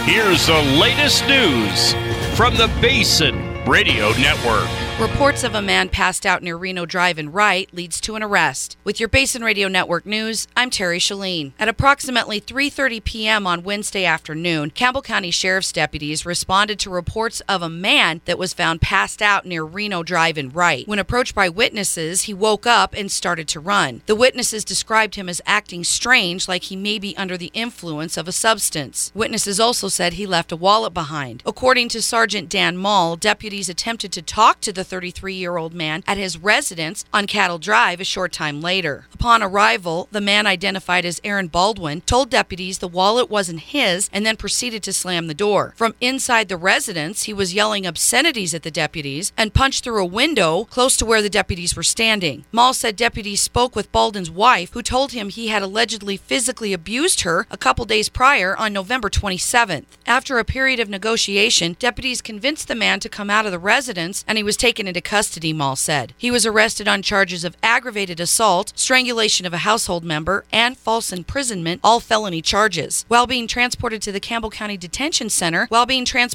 Here's the latest news from the Basin Radio Network. Reports of a man passed out near Reno Drive in Wright leads to an arrest. With your Basin Radio Network news, I'm Terry Shalene. At approximately 3:30 p.m. on Wednesday afternoon, Campbell County Sheriff's deputies responded to reports of a man that was found passed out near Reno Drive in Wright. When approached by witnesses, he woke up and started to run. The witnesses described him as acting strange, like he may be under the influence of a substance. Witnesses also said he left a wallet behind. According to Sergeant Dan Mall, deputies attempted to talk to the 33-year-old man at his residence on Cattle Drive a short time later. Upon arrival, the man, identified as Aaron Baldwin, told deputies the wallet wasn't his and then proceeded to slam the door. From inside the residence, he was yelling obscenities at the deputies and punched through a window close to where the deputies were standing. Mall said deputies spoke with Baldwin's wife, who told him he had allegedly physically abused her a couple days prior on November 27th. After a period of negotiation, deputies convinced the man to come out of the residence and he was taken into custody, Mall said. He was arrested on charges of aggravated assault, strangulation of a household member, and false imprisonment, all felony charges. While being transported to the Campbell County Detention Center, he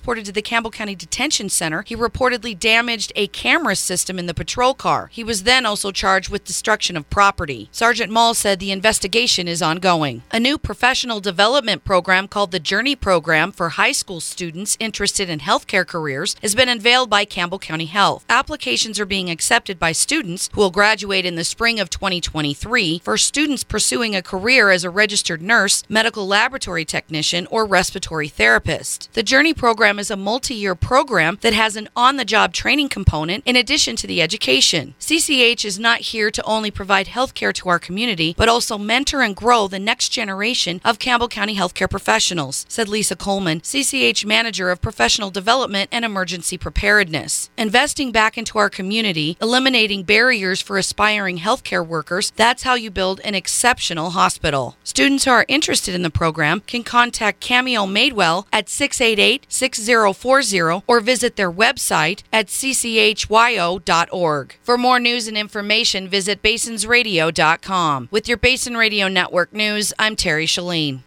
reportedly damaged a camera system in the patrol car. He was then also charged with destruction of property. Sergeant Mall said the investigation is ongoing. A new professional development program called the Journey Program for high school students interested in healthcare careers has been unveiled by Campbell County Health. Applications are being accepted by students who will graduate in the spring of 2023 for students pursuing a career as a registered nurse, medical laboratory technician, or respiratory therapist. The Journey program is a multi-year program that has an on-the-job training component in addition to the education. CCH is not here to only provide health care to our community, but also mentor and grow the next generation of Campbell County healthcare professionals, said Lisa Coleman, CCH Manager of Professional Development and Emergency Preparedness. Investing back into our community, eliminating barriers for aspiring healthcare workers, that's how you build an exceptional hospital. Students who are interested in the program can contact Cameo Madewell at 688-6040 or visit their website at cchyo.org. For more news and information, visit basinsradio.com. With your Basin Radio Network news, I'm Terry Shalene.